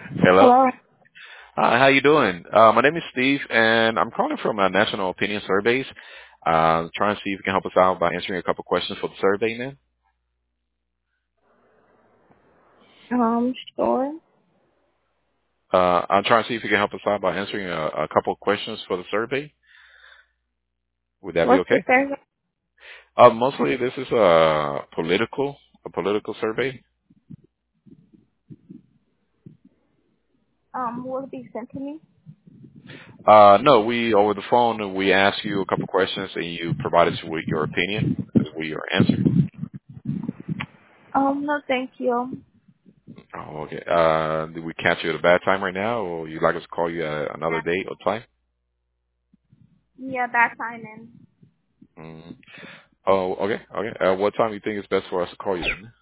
Hello. Hello. Hi, how you doing? My name is Steve, and I'm calling from National Opinion Surveys. Trying to see if you can help us out by answering a couple questions for the survey, man. Sure. I'm trying to see if you can help us out by answering a couple of questions for the survey. Would that be What's the okay? survey? Mostly this is a political survey. Will it be sent to me? No, we over the phone we ask you a couple questions and you provide us with your opinion as we your answer. No, thank you. Oh, okay. Did we catch you at a bad time right now, or you'd like us to call you at another date or time? Yeah, that's fine then. Mm. Oh, okay, okay. What time do you think is best for us to call you then?